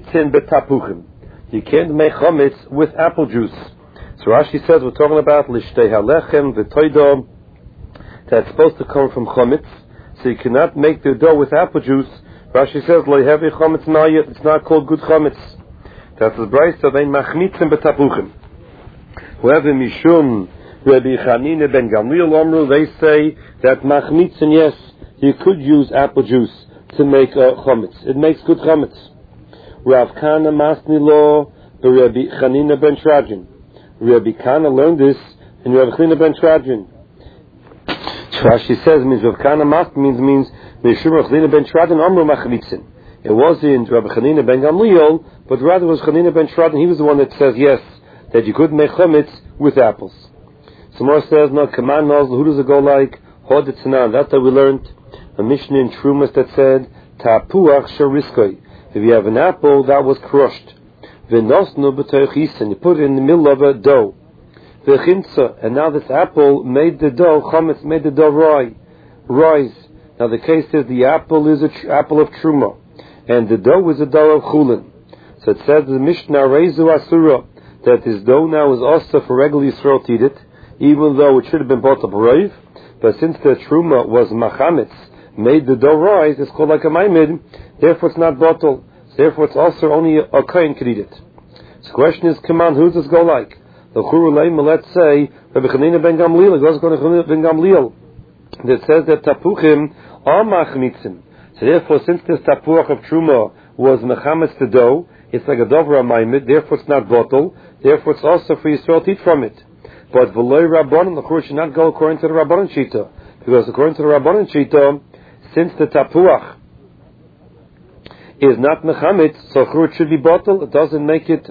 machmitzin betapuchim. You can't make chametz with apple juice. So Rashi says we're talking about lishtei halechem v'toidom, that's supposed to come from chametz. So you cannot make the dough with apple juice. Rashi says lo heavy chametz nayet. It's not called good chametz. That's the brayso of ein machmitzin betapuchim. Whoever mishum Rabbi Chanina ben Gamliel Omru, they say that machmitzin, yes, you could use apple juice to make chametz. It makes good chametz. Rav Kana Masni Lo, Rabbi Chanina ben Trajan. Rabbi Kana learned this in Rabbi Chanina ben Trajan. Rashi says means Rav Kana Masni means Mishum Rav Chanina ben Trajan Omru machmitzin. It wasn't Rabbi Chanina ben Gamliel, but rather it was Chanina ben Trajan. He was the one that says yes, that you could make chametz with apples. Samar says, no, Kaman knows, who does it go like? Hodetzanan. That's how we learned a Mishnah in Trumas that said, Tapuach shariskoi. If you have an apple that was crushed, V'nosnu b'toich and you put it in the middle of a dough. V'chimtza, and now this apple made the dough, chametz made the dough rise. Now the case is the apple is an apple of Truma, and the dough is a dough of Chulin. So it says the Mishnah, Reizu Asura, that this dough now is also for regular Yisrael to eat it, even though it should have been bought up roiv, but since the truma was machametz, made the dough rise, it's called like a maimid, therefore it's not bottle, therefore it's also only a kohen could eat it. So the question is, come on, who does this go like? The Churulema, let's say, Rabbi Chanina ben Gamliel, it goes to Chanina ben Gamliel, that says that tapuchim are machmitzim. So therefore, since this tapuach of truma was machametz the dough, it's like a dover maimid, therefore it's not bottle, therefore it's also for Yisrael to eat from it. But v'loi rabbanon, the Churul should not go according to the rabbanon shita, because according to the rabbanon shita, since the tapuach is not mechametz, so Churul should be bottle. It doesn't make it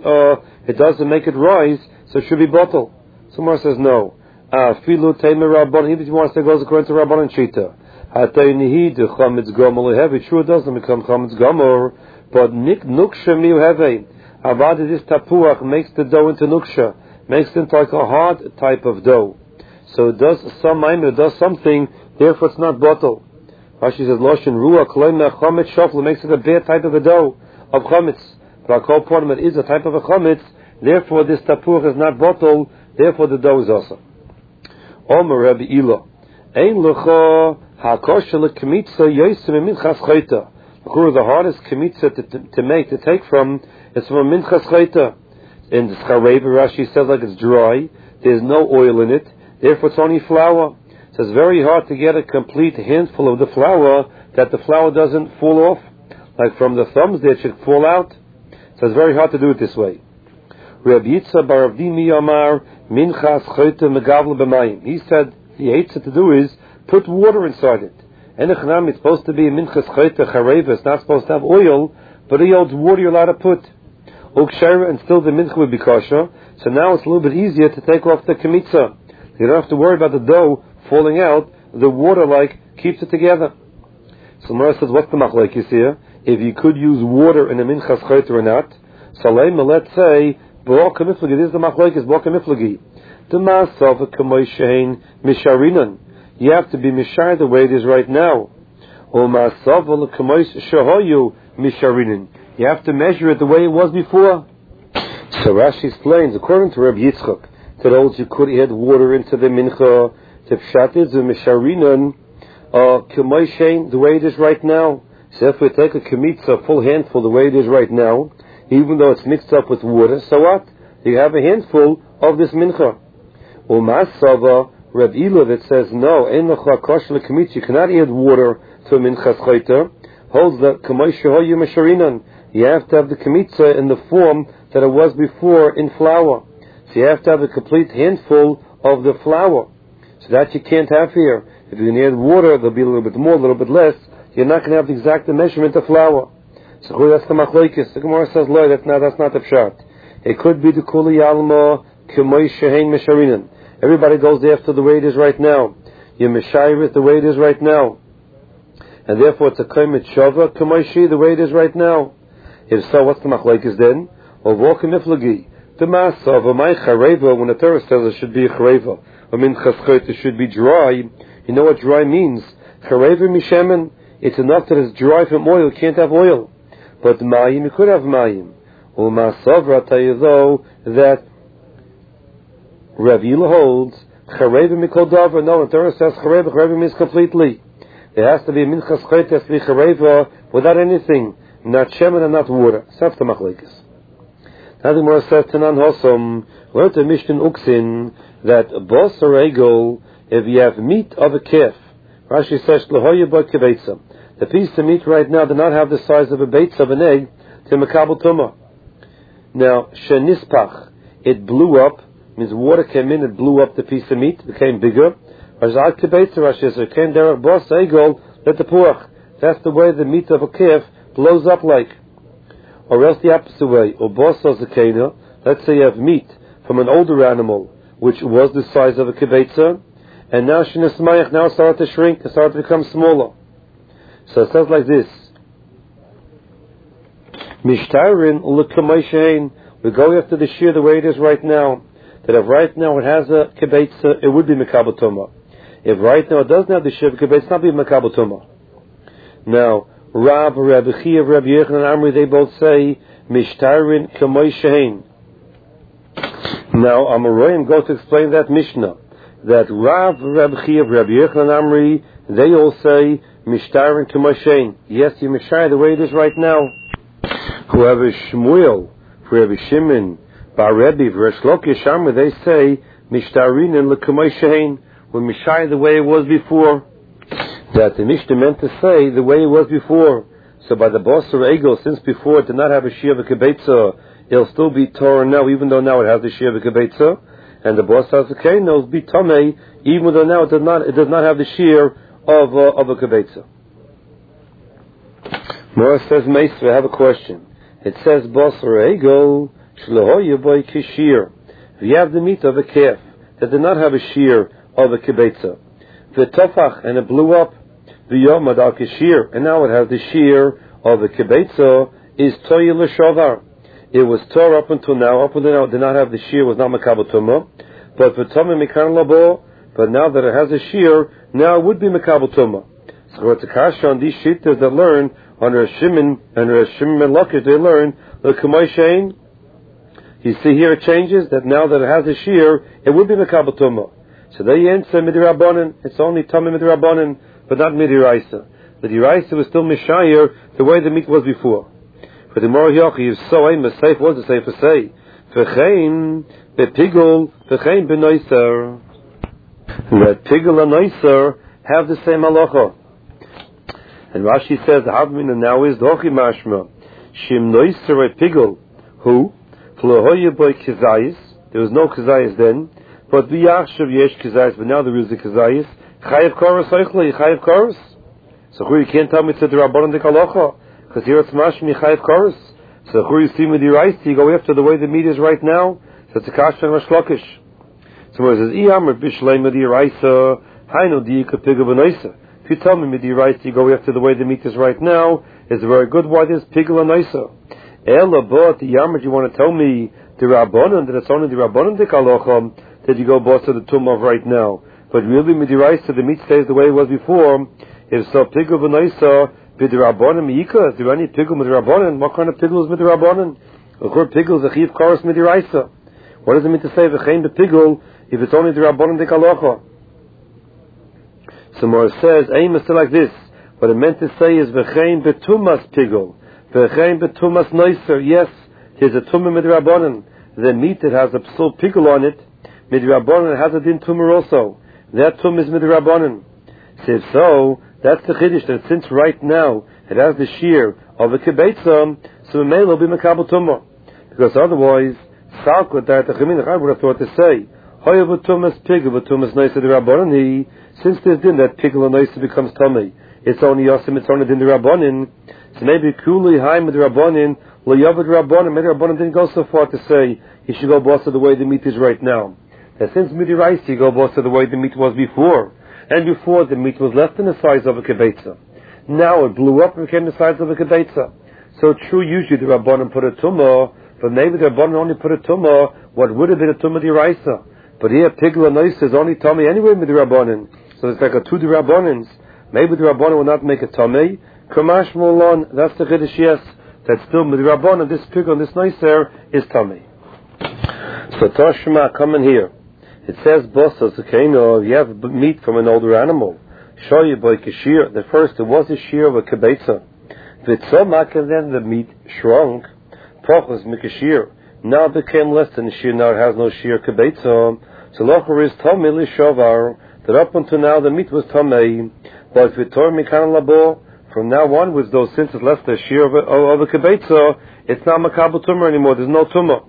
rise, so it should be bottle. Someone says no. Filu teimer rabbanon. Even if you want to say goes according to rabbanon shita, hataynihi de chametz gomor lehevi. True, it doesn't become chametz gomor, but nuksha miu heve. Avada this tapuach makes the dough into nuksha. Makes it like a hard type of dough. So it does some maimer, it does something, therefore it's not bottle. Rashi says, Loshin Ruach, Loimna Chometz Shofla, makes it a bad type of a dough, of Chometz. But Kol Ponim, it is a type of a Chometz, therefore this tapuach is not bottle, therefore the dough is also. Omer Rabbi Ila, Ein Lecho HaKosher LeKemitza Yosem Minchas Chayta. The hardest kemitza to make, to take from, is from a Minchas Chayta. In the Schareva, Rashi says like it's dry, there's no oil in it, therefore it's only flour. So it's very hard to get a complete handful of the flour, that the flour doesn't fall off. Like from the thumbs there, it should fall out. So it's very hard to do it this way. Rabbi Yitzchak bar Avdimi Amar, Minchas Choyte Megavle B'mayim. He said, he hates it to do is, put water inside it. And it's supposed to be a Minchas Choyte Chareva, it's not supposed to have oil, but he holds water you're allowed to put. And still the mincha would be kosher. So now it's a little bit easier to take off the kemitza. You don't have to worry about the dough falling out. The water keeps it together. So Mara says, what's the machlekes here? If you could use water in a minchas chayt or not. So let's say, b'or kamiflagi, this is the machlekes, b'or kamiflagi. The ma'asav k'moy shein misharinan. You have to be mishar the way it is right now. Or ma'asav k'moy shehoyu misharinan. You have to measure it the way it was before. So Rashi explains, according to Rabbi Yitzchak, that holds you could add water into the mincha, to pshatit the misharinan, k'moyshein, the way it is right now. So if we take a kemitza, a full handful, the way it is right now, even though it's mixed up with water, so what? You have a handful of this mincha. U'masava, Rabbi Ila that says, no, ein lecha kosher l'kemitza, you cannot add water to a minchas chayta, holds that k'moyshehoyu misharinan. You have to have the kemitza in the form that it was before in flour. So you have to have a complete handful of the flour. So that you can't have here. If you add water, there'll be a little bit more, a little bit less. You're not going to have the exact measurement of flour. So that's the machlokes. The Gemara says, "Lo, that's not the pshat. It could be the kuli alma k'moy shehein misharinan. Everybody goes after the way it is right now. You mishayir it the way it is right now, and therefore it's a kaimet shava k'moy she the way it is right now." If so, what's the machlokes then? Or walking iflagi. The masa of a my chareva, when the Torah says it should be a chareva, I mean chaschot, it should be dry. You know what dry means? Chareva mishemen. It's enough that it's dry from oil. You can't have oil. but mayim, you could have mayim. U'masavra, I'll tell you though, that Rav Yila holds, Charev mikol davar. No, the Torah says Charev means completely. There has to be minchas chayt, has to be Chareva without anything, not shemen and not water. Safta machlekes. Now the Gemara says, Tanan Hosom, learn to Mishnah Uksin, that bos or egel, if you have meat of a calf, Rashi says, Lehoye ba kebeitza. The piece of meat right now does not have the size of a beitza of an egg to makabel tumah. Now, shenispach, it blew up, means water came in, it blew up the piece of meat, became bigger. Rashi says, came there bos egel, let the puach. That's the way the meat of a calf blows up like. Or else the opposite way, or bos zakena, let's say you have meat from an older animal, which was the size of a kibetza, and now shenismayach now started to shrink, and started to become smaller. So it says like this: Mishtarin l'kamayshein. We're going after the shear the way it is right now. That if right now it has a kibetza, it would be mekabel tumah. If right now it doesn't have the shear of a kibetza, it's not be mekabel tumah. Now, Rabbi Chiya, Rabbi Yochanan, and Amri, they both say Mishtarin kamayshein. Now, Amoraim go to explain that Mishnah. That Rabbi Chiya, Rabbi Yochanan, and Amri, they all say Mishtarin kamayshein. Yes, you Mishtar the way it is right now. Whoever Shmuel, Rabbi Shimon, Bar Rebbe, Resh Lakish, Amri, they say Mishtarin and l'kamayshein. We're Mishtar the way it was before. That the Mishnah meant to say the way it was before. So by the boss or egel, since before it did not have a shear of a kibetza, it'll still be Torah now, even though now it has the shear of a kibetza. And the boss has okay, no, it'll be Tomei, even though now it does not have the shear of a kibetza. Mora says, Meisver, I have a question. It says boss or egel, shlehoye boy kishir. If you have the meat of a calf that did not have a shear of a kibetza, the tofach, and it blew up, the yomad al kishir, and now it has the shear of the kibetza, is toy l'shovar. It was tore up until now. Up until now, it did not have the shear, was not makabel tumah. But for tumah mikan labo, but now that it has a shear, now it would be makabel tumah. So it's a kasha on these shittas that learn under Shimon and Lakish, they learn the kamayshein. You see here it changes that now that it has a shear, it would be makabel tumah. So they answer midirabanan. It's only tumah midirabanan, but not midiraisa. The diraisa was still mishayir the way the meat was before. For the Mor Yochi is so aim safe. What's the safe to say? V'chein bepigul v'chein benoiser. That pigul and noiser have the same halacha. And Rashi says the hadmin now is dochi mashma shim noiser at pigul who flehoye boy kizayis. There was no kizayis then. But v'yachshav yesh kizayis, but now there is a kizayis. Chayev koros oichle, chayev koros. So who you can't tell me to the rabbanon de kalocha, because here it's mashmi chayev koros. So who you see with the rice, you go after the way the meat is right now. So it's a kasha and mashlokish. So it says iyamr bishlei with the rice, hainu di kapiga b'noisa. If you tell me with the rice, you go after the way the meat is right now, it's very good. Why there's pigel and noisa? Ela but the yamr, you want to tell me the rabbanon that it's only the rabbanon de kalocha that you go boss to the tumah of right now. But really, midiraisa, the meat stays the way it was before. If so, pigul v'noisa b'dirabanan miyika. Is there any pigul midirabanan? What kind of pigul is midirabanan? Of course, pigul is a chiv koros midiraisa. What does it mean to say v'chein b'pigul if it's only dirabanan dekalocha? So more says, aim is still like this. What it meant to say is v'chein b'tumas pigul, v'chein b'tumas noiser. Yes, there's a tumah midirabanan. The meat that has a psul pigul on it, midirabanan has a din tumah also. That tum is midrabanan. So if so, that's the chiddush, that since right now it has the shear of a kibetza, so it may well be makabel tumah. Because otherwise, salkut that the chamin I would have thought to say, hoyev tumas pigul tumas noisa dirabanan. Since there's din that pigul and noisa becomes tummy, it's only yosim, it's only din dirabanan. So maybe kuli high midrabanan, lo yavad rabbanan. Midrabanan didn't go so far to say he should go boss of the way the meat is right now. And since midiraisi, you go both to the way the meat was before. And before, the meat was less than the size of a kibetza. Now it blew up and became the size of a kibetza. So true, usually the Rabbanan put a tumah, but maybe the Rabbanan only put a tumah, what would have been a tumah diraisa. But here, pigul and noisa is only tummy anyway with the Rabbanan. So it's like a two Rabbanans. Maybe the Rabbanan will not make a tummy. Kamash molon, that's the chiddush, yes. that still midrabanan, this pig on this nicer is tummy. So Toshma coming here. It says bosas, okay, no, you have meat from an older animal. Show you by kashir. The first it was a shear of a kibetza. Vitzomak, and then the meat shrunk. Prochas mikashir. Now it became less than a shear. Now it has no shear kibetza. So locher is tomei lishovar. That up until now the meat was tomei. But vitor mikan labo. From now onwards, though, since it left the shear of a kibetza, it's not makabel tumor anymore. There's no tumor.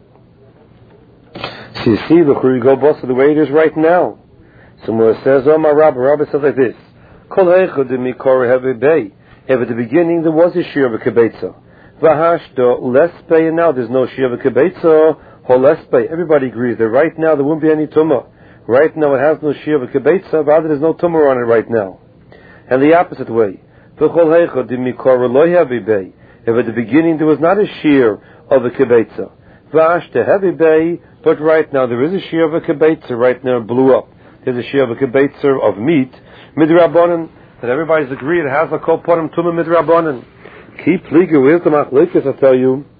So you see, look where you go, boss, the way it is right now. Somewhere it says, oh my Rabbi says like this. Kol heichad mikor heavy bay. If at the beginning there was a shear of a kibetza. Vahashdo less bay, and now there's no shear of a kibetza. Ho less bay. Everybody agrees that right now there won't be any tumor. Right now it has no shear of a kibetza, rather there's no tumor on it right now. And the opposite way. V'chol heichad mikor lo heavy bay. If at the beginning there was not a shear of a kibetza. Vahashdo heavy bay. But right now there is a shear of a kibetza. Right now it blew up. There's a shear of a kibetza of meat. Midrabanan. That everybody's agreed it has a kol ponim tumah midrabanan. Keep legal. Where's the machlekes? I tell you.